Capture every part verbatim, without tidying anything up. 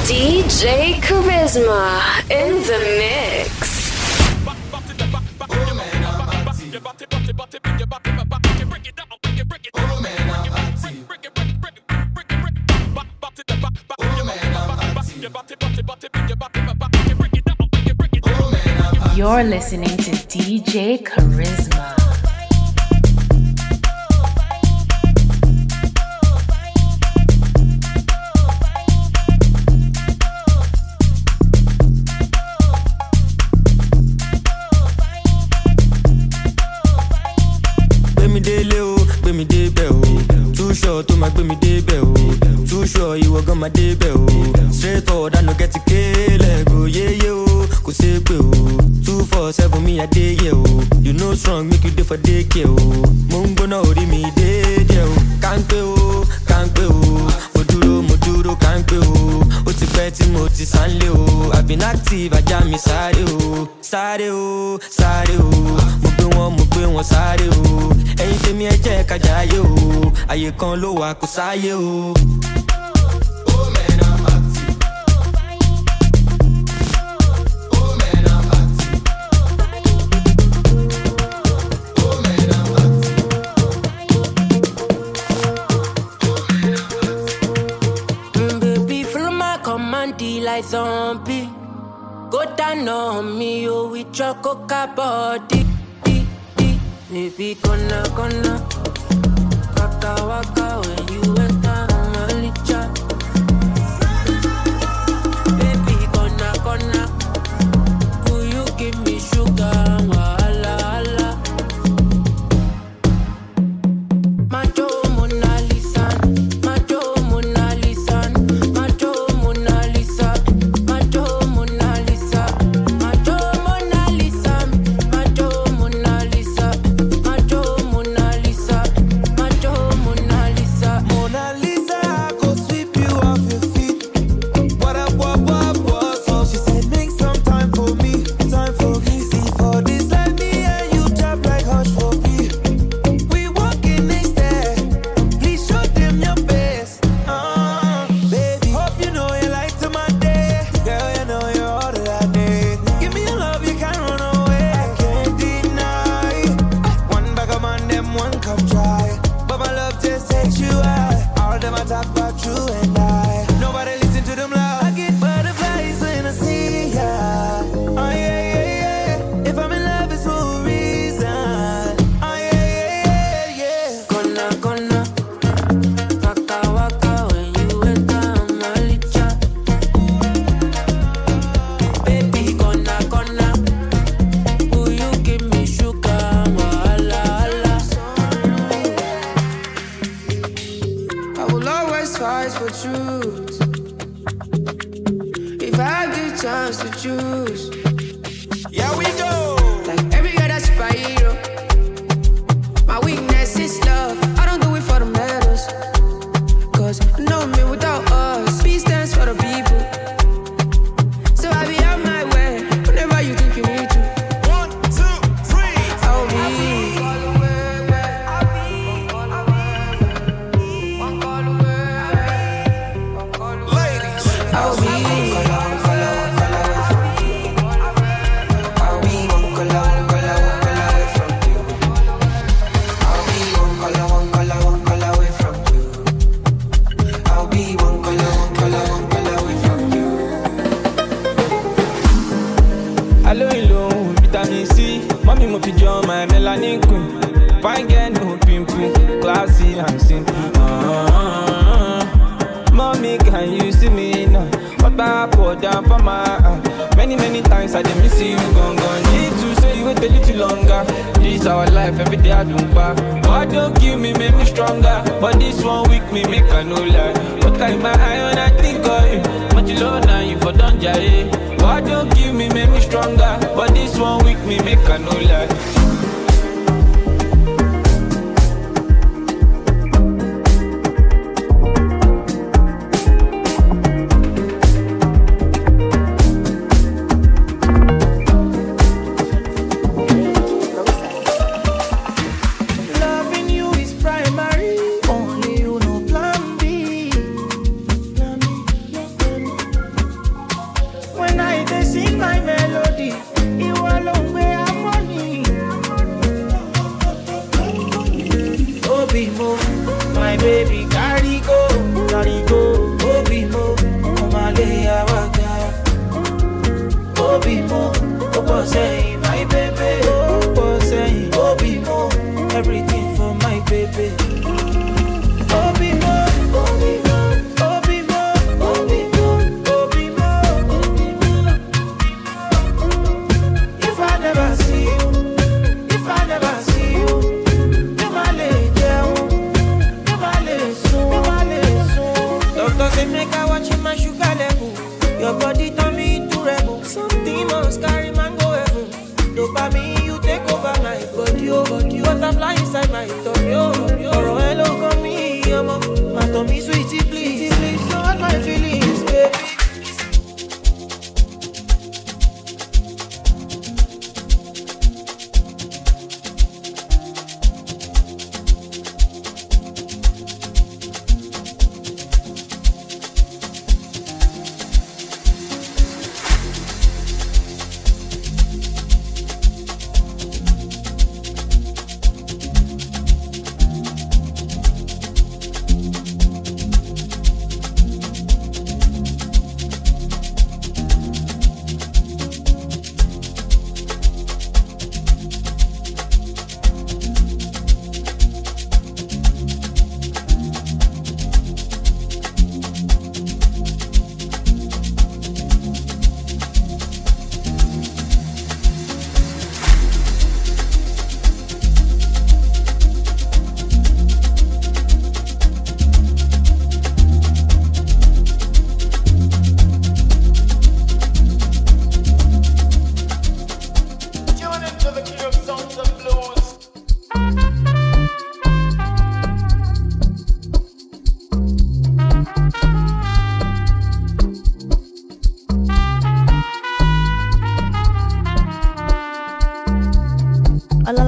D J Charisma in the mix. You're listening to D J Charisma. Me dey bell, too sure to my me dey bell, too sure you were gonna dey bell. Straight forward, I no get to kill it, go yeah yo, go say bell. Two four seven me a day yo, you know strong make you dey for day kill. Mungo na ori me dey yo, can't go, can't go, moduro moduro can't go. Oti peti moti sanle o, I've been active, I jam me sare o, sare o, sare o. Mo gbé wọn sáré o, ẹ̀yin tèmi ẹ jẹ́ ká jayé o, àyè kan ló wà kó sáyé o. Oh man, I'm active. Oh man, I'm active. Oh man, I'm active. Oh man, I'm active. Mm, baby, follow my command like zombie. Go down on me, oh, with your coca body. Baby, gonna, gonna waka, waka when you enter my licha. Baby, gonna, gonna will you give me sugar, wala, wala. Macho Mona Lisa, Macho Mona Lisa, Macho Mona Lisa, Macho Mona Lisa, Macho Mona Lisa, Macho Mona Lisa.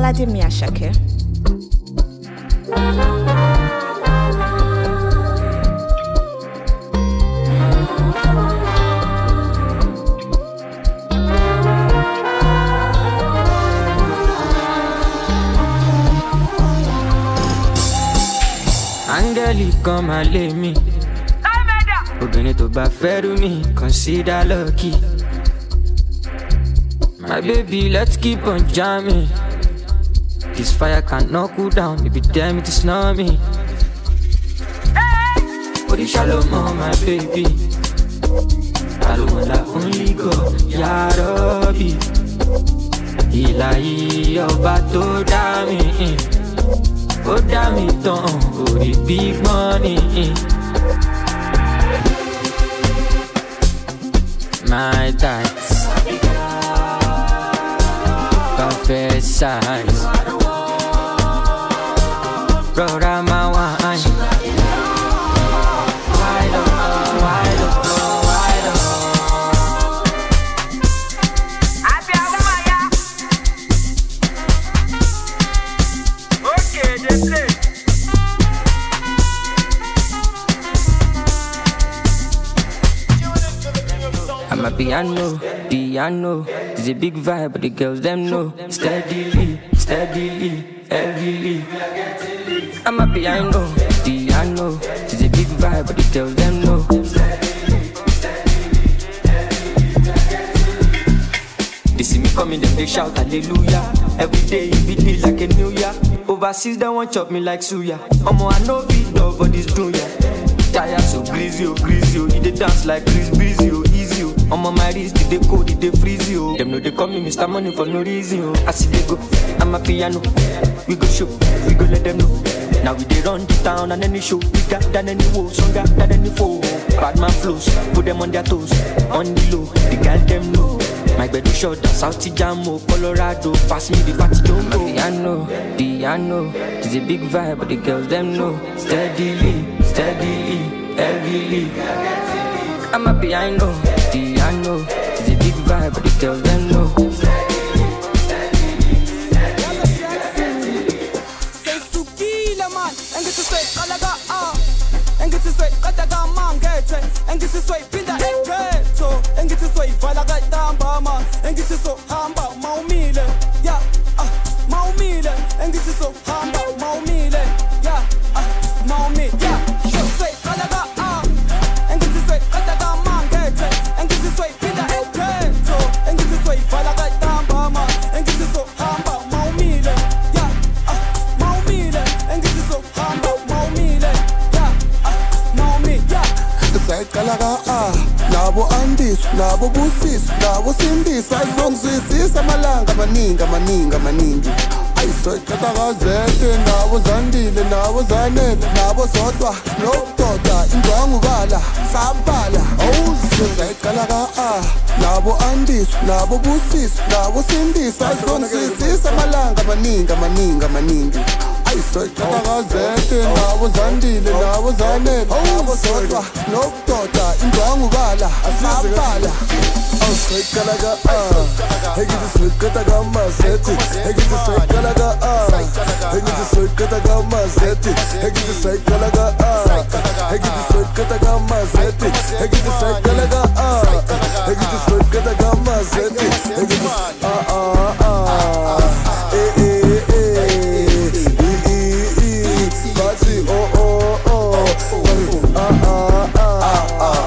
Boladimi Ashake. Angeli, come and lay me. Obìnrin tó bá fẹ́rù mi, consider lucky. My baby, let's keep on jamming. This fire cannot cool down, if you dare me to snore me. Body shalom, my baby. I don't want that only go, Ya Rabbi. Ilahi, ọba tó dá mi. Ó dá mi tán, orí big money. My tights, perfect size. Brother, my wine. Wide up, wide up, wide up. Okay, just play. I'm a piano, piano. It's a big vibe, but the girls them know. Steadily, steadily, heavily. I'm a piano, piano. It's a big vibe, but the girls them know. They see me coming, then they shout hallelujah. Every day it beat like a new year. Overseas they want chop me like suya. Omo I know beat dog, but this do ya. Tired so greasy, oh greasy, oh. He dey dance like Chris Breezy, oh easy, oh. I'm on my wrist, they cold, they freeze, oh. Them know they call me Mister Money for no reason, oh. I see they go, I'm a piano. We go show, we go let them know. Now we dey run the town and any show. We got than any woe, stronger than any foe. Bad man flows, put them on their toes. On the low, the girl them know. My bed is short, South Jamo, Colorado. Pass me the party, don't go. Piano, piano. It's a big vibe, but the girls them know. Steadily, steadily, heavily. I'm a piano, piano. It's a big vibe, but the girls them know. Say Sukila man, and get to say Kalaga ah, and get to say Kataga man get it, and get to say Pinda Eketo, and get to say Valaga Damba, and get to so Hamba Maumile, yeah, ah, Maumile, and get to so Hamba Maumile, yeah, ah, Maumi, yeah, should say Kalaga ah, and get to say Kataga man get it, and get to say Pinda Eketo, and get to say Valaga Damba, and get to so Hamba Maumile, yeah, ah, Maumile, and get to so Hamba Maumile, yeah, ah, Maumi, yeah. Say Kalaga ah, nabo andis, nabo busis, nabo sindis, ayizongizwisi amalanga maningi maningi maningi. Ayisoy Kalaga zete, nabo zandile, nabo zanele, nabo zodwa, nokudoda, indwangu bala, sabala. Oh, say Kalaga ah, nabo andis, nabo busis, nabo sindis, ayizongizwisi amalanga maningi maningi maningi. Ayisoy Kalaga zete, nabo zandile, nabo zanele, nabo zodwa, nokudoda, indwangu bala, sabala. Oh, say Kalaga ah, hey get this look at the gamma set it. Hey get this say Kalaga ah, hey get this look at the gamma set it. Hey get this say Kalaga ah, hey get this look at the gamma set it. Hey get this say Kalaga ah, hey get this look at the gamma set it. Hey get this ah ah ah, eh eh eh, eh eh eh, party oh oh oh, ah ah ah ah ah.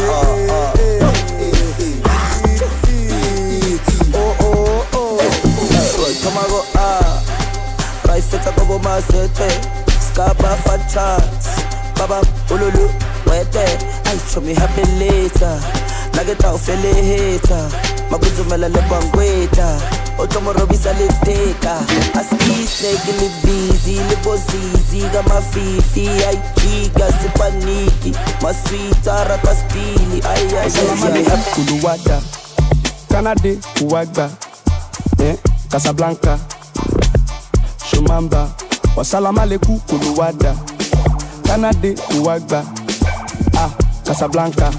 Tomago ah, right fit up over my city. Scapa for chance, baba ululu wete. I show me happy later. Nugget out fele hater. Maguzu mela le bangweta. Otomo bisa le teka. Aski snake in the busy, le bozizi gama fifi. I giga sipaniki. My sweet arata spili. Ay ay ay ay. Kuluwada, Canada uwagba. Eh. Casablanca, Shumamba, Wasalama leku Kuluwada, Kanade Uwagba, ah, Casablanca,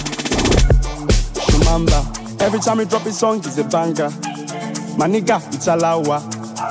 Shumamba. Every time we drop a song, it's a banger. My nigga, it's a lawa.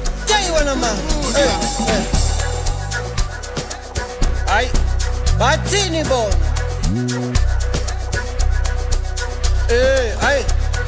wanna man. Hey, hey. Ay, Batini bon. Hey, ay.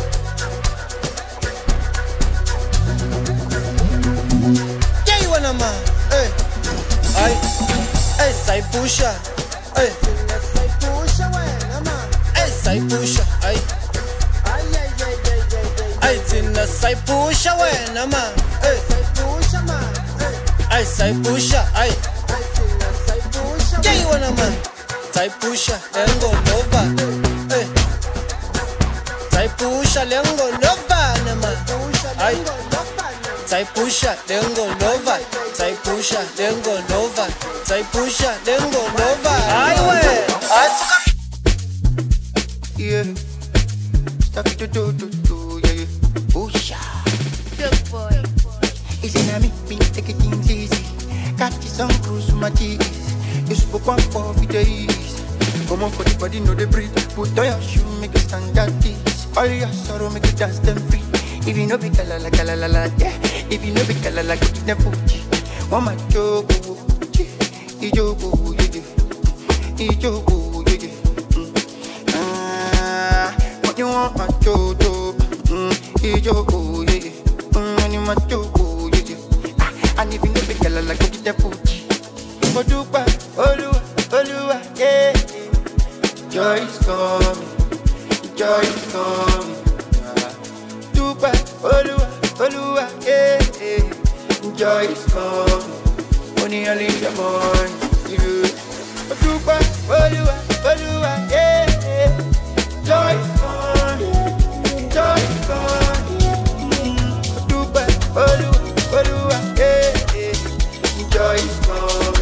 Yeah, you wanna man. Hey, ay, ay, say pusha. Hey, say pusha, wanna man. Hey, say pusha, ay. Ay, ay, ay, ay, ay, ay. Tina say pusha, wanna man. Hey, say pusha, man. Ay, say pusha, ay. Yeah, you wanna man. Say pusha, then go over. Hey. Say pusha, then go over, man. Ay. Say pusha, then go over. Say pusha, then go over. Say pusha, then go over. Ay, way. Asuka. Yeah. Stuff to do, do, do, yeah, yeah. Pusha. Good boy. Easy na me, me take it things easy. Catch some cruise with my cheese. You spoke one for the days. Come on for the body, know the breathe. Put on your shoe, make it stand at this. All your sorrow, make it dance them free. If you know be kala la kala la la, yeah. If you know be kala la, get them Fuji. One my joke, ijogo, yeah, yeah. Ijogo, yeah, yeah. Ah, what you want, my jojo? Ijogo, yeah, yeah. Mm, my jogo, yeah, yeah. Ah, and if you know be kala la, get them Fuji. Odupa, Olua, Olua, yeah, yeah. Joy is coming, joy is coming. Dupa, Olua, Olua, yeah, yeah. Joy is coming. Only early in the morning, yeah. Odupa, Olua, Olua, yeah, yeah. Joy is coming, joy is coming. Odupa, Olua, Olua, yeah, yeah. Joy is coming.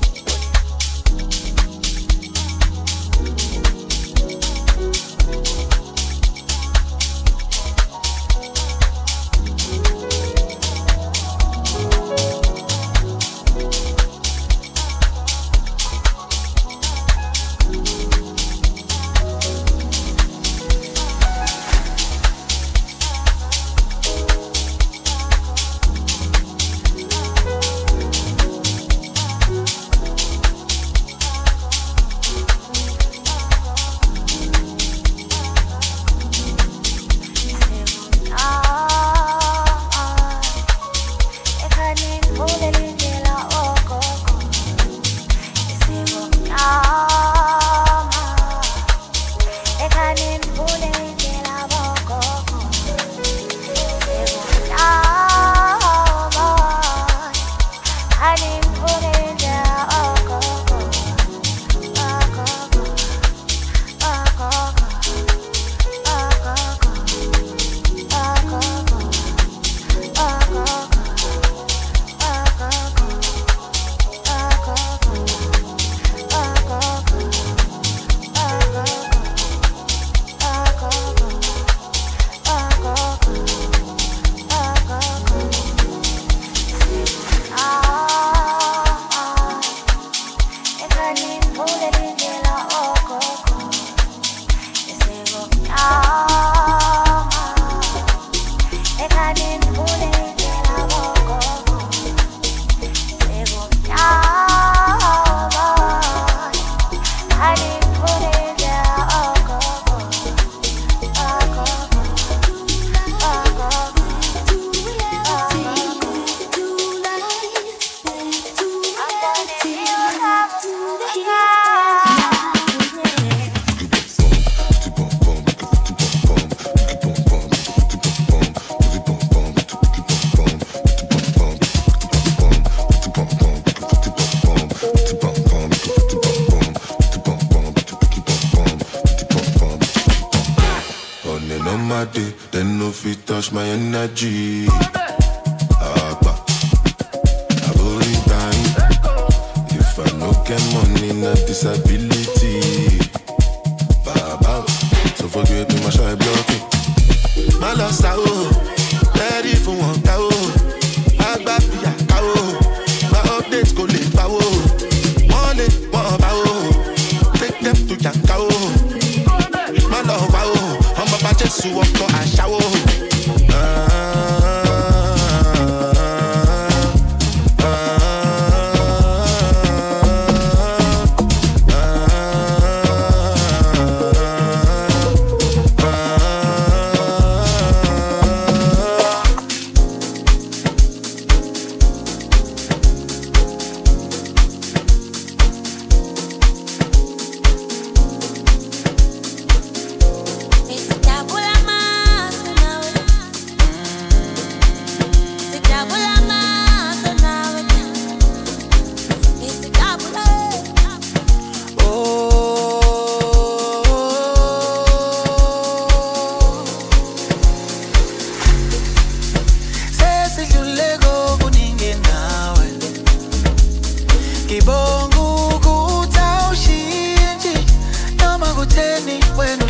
My energy. Abba, I body time. If I no get money, not disability. Baba, so forget me, my shy blocking. My lost out, ready for one cow. I got the cow. My updates go late power. One it, one power. Take them to your cow. My love, I'm about to just walk on a shower.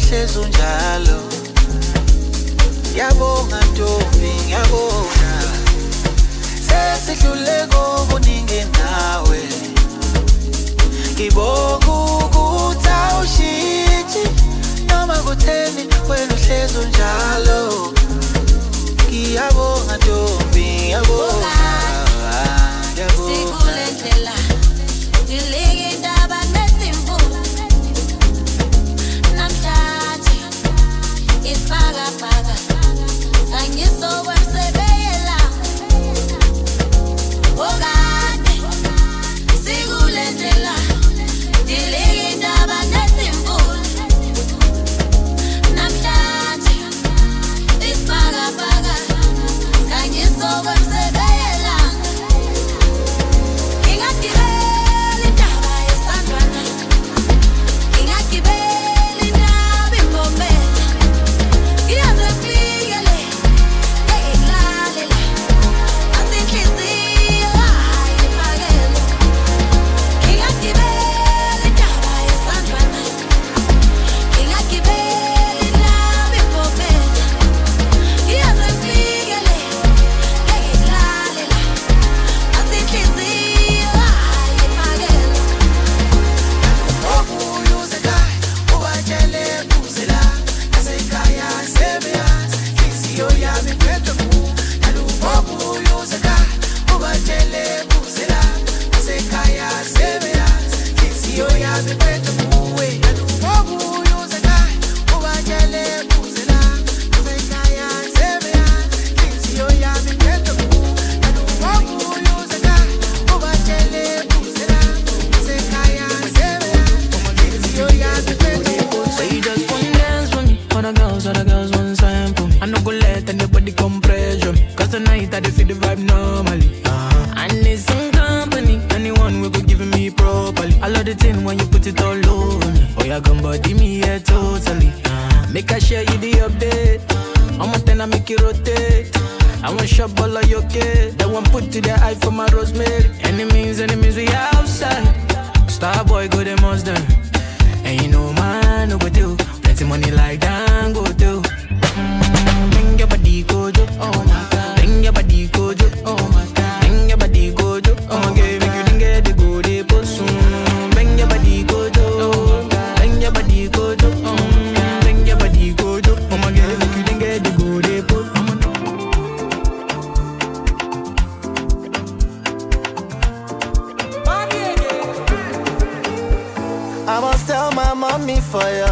uhlezi unjalo. Ngiyabonga Ntombi, ngiyabonga. Sesidlule kokuningi nawe. Ngibonga ukuthi awushintshi noma kutheni wena uhlezi unjalo. Ngiyabonga Ntombi, ngiyabonga. Sikule ndlela dilike indaba nesimvula. Namhlanje isibhakabhaka angisokwemsebeyela. Okade sikule ndlela dilike indaba nesimvula. Namhlanje isibhakabhaka angisokwemsebeyela. Ngingagibela indaba yesandwana. Ngingagibela indaba imbombela. Ngiyaze ngifike le, ngeke ngilale la. Athi inhliziyo hayi iphakeme. Ngingagibela indaba yesandwana. Ngingagibela indaba imbombela. Ngiyaze ngifike le, ngeke ngilale la. Athi inhliziyo hayi iphakeme. Okuyuzeka ubatshele uzela nasekhaya sebeyazi inhliziyo yami iphethwe kuwe. Okuyuzeka ubatshele uzela nasekhaya sebeyazi inhliziyo yami iphethwe kuwe. Okuyuzeka ubatshele uzela nasekhaya sebeyazi inhliziyo yami iphethwe kuwe. Okuyuzeka ubatshele uzela nasekhaya sebeyazi inhliziyo yami iphethwe kuwe. So you just wanna dance with me. Other girls, other girls want sample me. I no go let anybody come pressure me. Cause tonight I dey feel the vibe normally. Uh-huh. I need some company. Anyone will go giving me properly. I love the thing when you put it all over me. Oh, yeah, come body me, yeah, totally. Uh-huh. Make I share you the update. I'm a ten, I make it rotate. I want shop all of your kid. That one put to the eye for my rosemary. Enemies, enemies, we outside. Star boy, go them most done. And you know man, no go do. Plenty money like that, go do. Mm, bring your body, go do. Oh my God. Bring your body, go do. Oh my God. Bring your body, go do. Oh my God, make you didn't get the go de post. Bring your body, go do. Bring your body, go do. Mm, bring your body, go do. Oh my God, make you didn't get the go de post. I must tell my mommy for ya.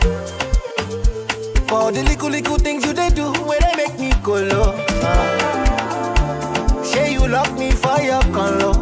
For the little little things you they do, where they make me go low. Uh. Say you lock me for your conlo.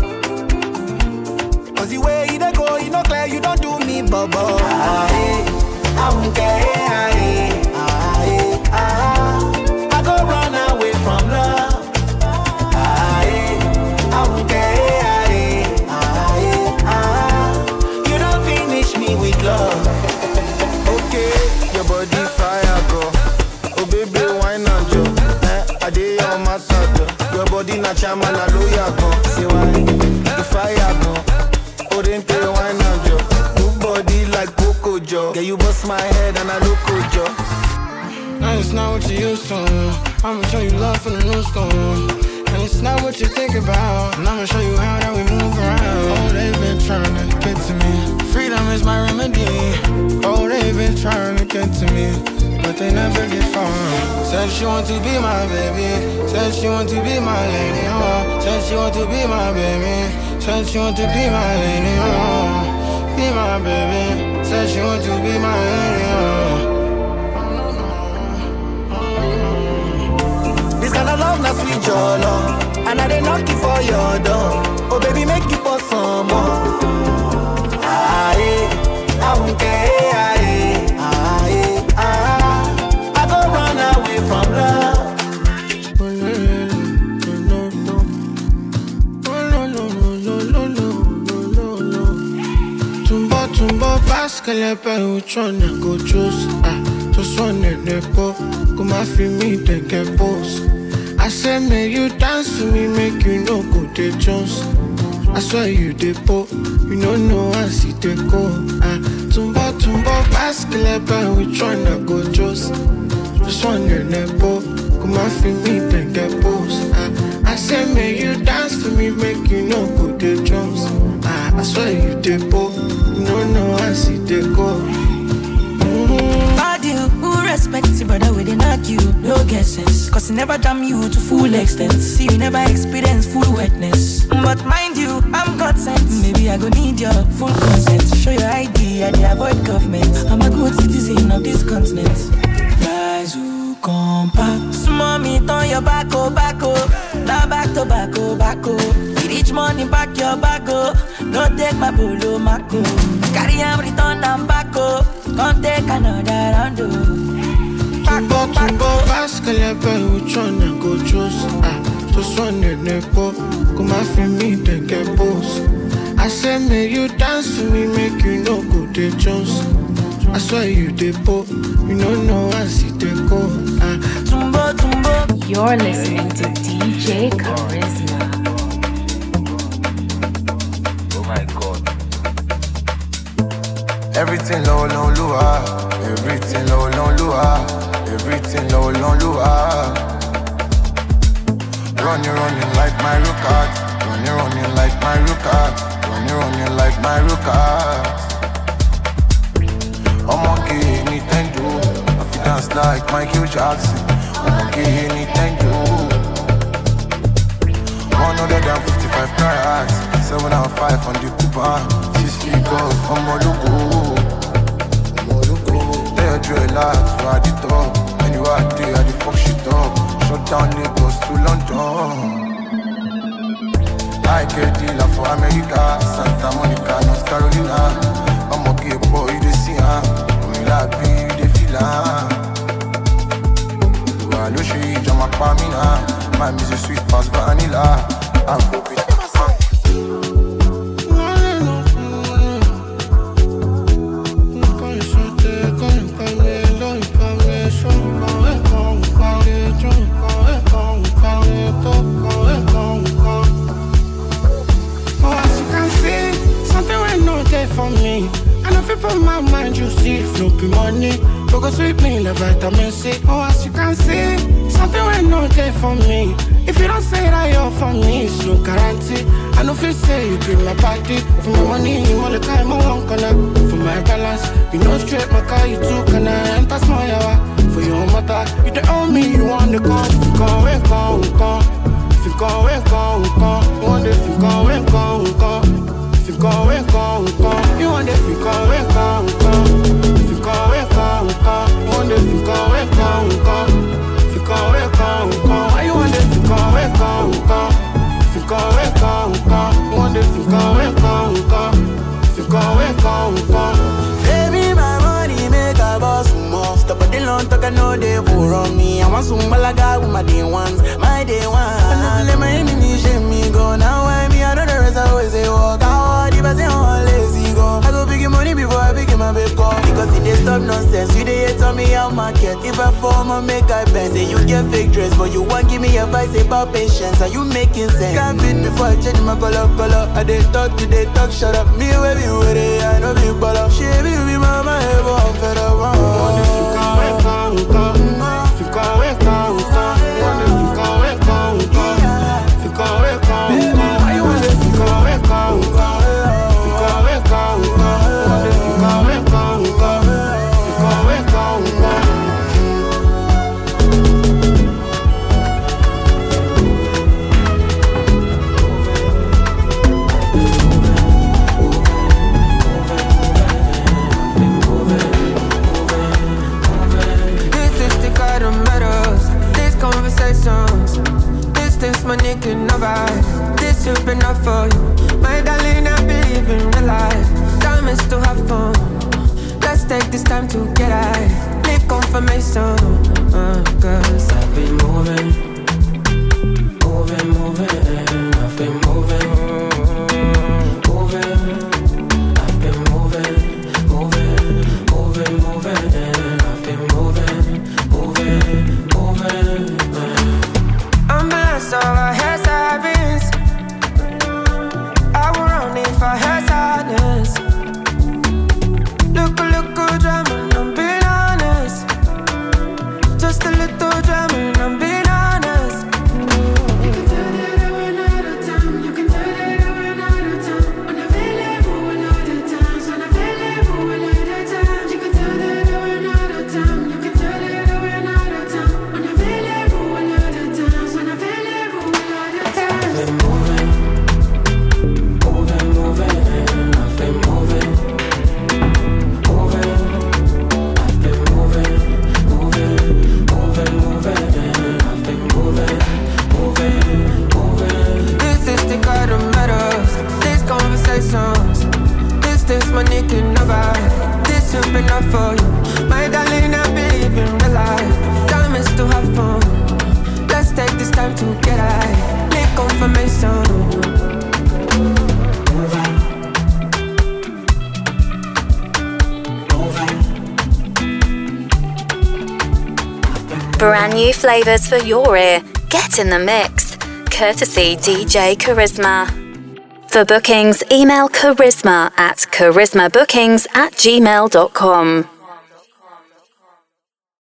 Cause the way you they go, you know clear, you don't do me bubble. Aye, I won't care. Aye, aye, aye. I go run away from love. Aye, I won't care. Aye, aye, aye. You don't finish me with love. Okay, your body fire, bro. Oh baby, why not, Joe? Eh, I did your matter, Joe. Your body na chama na loya, bro. See why? The fire, bro. Oh, then pay why not, Joe? Good body like Coco Joe. Yeah, you bust my head and I look good, Joe. Now it's not what you used to. I'ma show you love from the new school. And it's not what you think about. And I'ma show you how that we move around. Oh, they've been trying to get to me. Freedom is my remedy. Oh, they've been trying to get to me, but they never get far. Said she want to be my baby. Said she want to be my lady. Oh, said she want to be my baby. Said she want to be my lady. Oh, be my baby. Said she want to be my lady. Oh. This kind of love, not sweet your love. And I they knock you for your door. Oh baby, make you pour some more. Aye, I won't care. Aye, aye, aye. I go run away from love. Tumbo, tumbo, basket, which one I go choose? Ah, just one in the po. Come and feel me, take a pose. I say, make you dance for me, make you know go to Jones. I swear you the po, you don't know I see the go. Ah, tumbo, tumbo basket, but we tryna go just. Just one in that boat. Come on, feel me, then get post. I, I say, make you dance for me, make you know go the drums. I, I swear you did both. No, no, I see they go. Bad you, who respects you, brother, we didn't argue, no guesses. Cause he never damn you to full extent. See, you never experience full wetness. But mind you, I'm God sent. Maybe I go need your full consent. Show your I D, I dey avoid government. I'm a good citizen of this continent. Guys who come back. Mommy, turn your back, oh, back, oh. Now back to back, oh, back, oh. With each money, back your back, oh. Don't take my polo, Mako. Carry am, return am back, oh. Come take another round, oh. Tumbo, tumbo, basket, but we tryna go just. Ah, just one in that boat. Come on, feel me, then get post. I say, make you dance for me, make you know go the Jones. I swear you did both. You know, no, I see they go. Ah, tumbo, tumbo. You're listening to D J Charisma. Oh my God. Everything low, low, lua. Everything low, low, lua. Everything low, low, lua. Running, running like my Rukat. Running, running like my Rukat. Running, running like my Rukat. I'm okay, Nintendo. I feel dance like Michael Jackson. I'm okay, Nintendo. one hundred fifty-five carats, seven and five on the coupon. Six figures, I'm a logo. I'm a logo. They're dreadlocks, we're at the top. Anywhere I do, I the fuck shit up. Shut down Lagos to London. I get dealer for America, Santa Monica, North Carolina. I'm okay, boy, you dey see her. When you like me, you dey feel her. You are no shade, I'm a pamina. My music sweet past vanilla. I'm hoping. For me, and if you put my mind, you see floppy money. Focus with me, the vitamin C. Oh, as you can see, something will not there for me. If you don't say that you're for me, it's no guarantee. I know if you say you bring my body for my money, all the time I won't connect. For my balance, you know straight my car, you too can I enter small yawa. For your mother, you don't own me, you want the call. If you go, we go, we go. If you go, we go, we go. You want if you go, we go, we go. If you go, we go, we go. You want if you go, we go, we go. If you go, we go, we go. You want if you go, we go, we go. If you go, we go, we go. You want if you go, we go, we go. If you go, we go, we go. You want if you go, we go, we go. If you go, we go, we go. Baby, my money make a boss more. Stop at the long talk, I know they pour on me. I want some malaga with my day ones, my day ones. I never let my enemies shame me go. Now I me, I know the rest I always say walk out. If I say I'm lazy go, I go pick your money before I pick my baby call. Because if they stop nonsense, you they hate on me out market. If I form I make I bend. Say you get fake dress, but you want give me advice about patience. Are you making sense? Can't fit before I change my color, color. I they talk to they talk, shut up. Me where you with it, I know big baller. She be be mama, ever I'm fed up. If you go, we go, we go. If you go, we go, we go. If you go, we go, we go. If you go, we go, we go. I want if you go, we go, we go. If you go, we go, we go. If you go, we go, we go. If you go, we go, we go. This money can never. This should be enough for you. My darling, I believe in real life. Time is to have fun. Let's take this time to get high. Make confirmation. Uh, Cause I've been moving. Moving, moving. I've been moving. Moving. I've been moving. Moving. Moving, moving. I've been moving. Moving. Moving. I'm a so I had savings. I will run if I had sadness. Look, look, Brand new flavours for your ear. Get in the mix. Courtesy D J Charisma. For bookings, email charisma at charismabookings at gmail dot com.